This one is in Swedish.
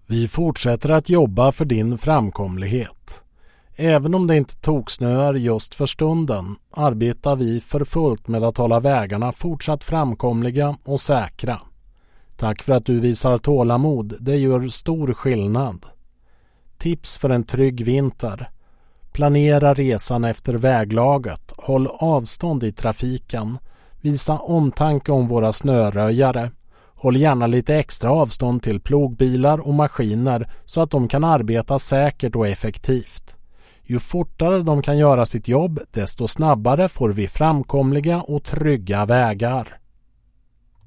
Vi fortsätter att jobba för din framkomlighet. Även om det inte toksnöar just för stunden arbetar vi för fullt med att hålla vägarna fortsatt framkomliga och säkra. Tack för att du visar tålamod, det gör stor skillnad. Tips för en trygg vinter. Planera resan efter väglaget, håll avstånd i trafiken, visa omtanke om våra snöröjare. Håll gärna lite extra avstånd till plogbilar och maskiner så att de kan arbeta säkert och effektivt. Ju fortare de kan göra sitt jobb, desto snabbare får vi framkomliga och trygga vägar.